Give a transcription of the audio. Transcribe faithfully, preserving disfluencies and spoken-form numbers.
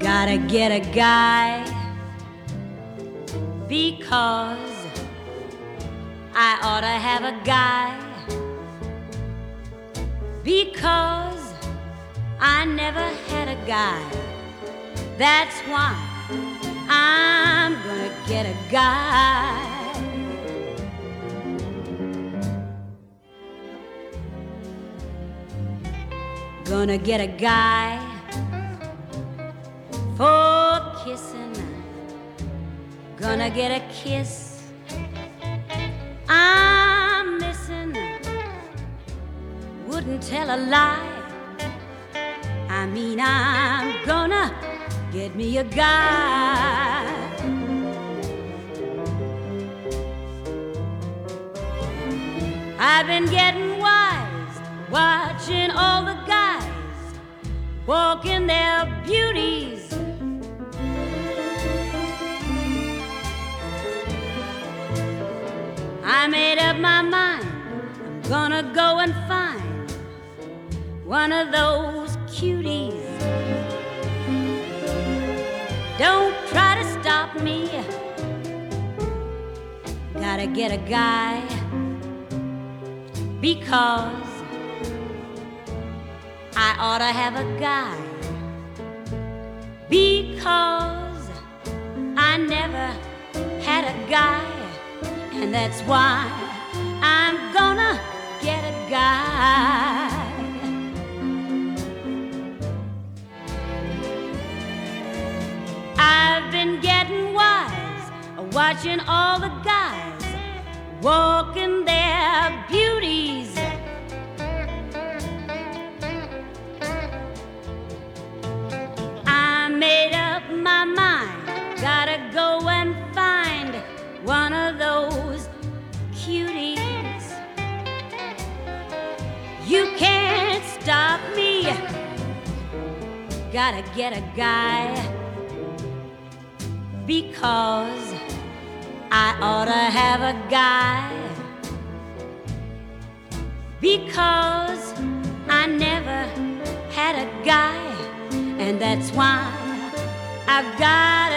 Gotta get a guy because I ought to have a guy, because I never had a guy. That's why I'm gonna get a guy. Gonna get a guy for kissing. Gonna get a kiss I'm missing. Wouldn't tell a lie. I mean, I'm gonna get me a guy. I've been getting wise, watching all the guys walking their beauties. I made up my mind, I'm gonna go and find one of those cuties. Don't try to stop me. Gotta get a guy because I ought to have a guy, because I never had a guy, and that's why I'm gonna get a guy. I've been getting wise, watching all the guys walking their beauties. I made up my mind, gotta go and find one of those cuties. You can't stop me. Gotta get a guy, because I ought to have a guy, because I never had a guy, and that's why I've got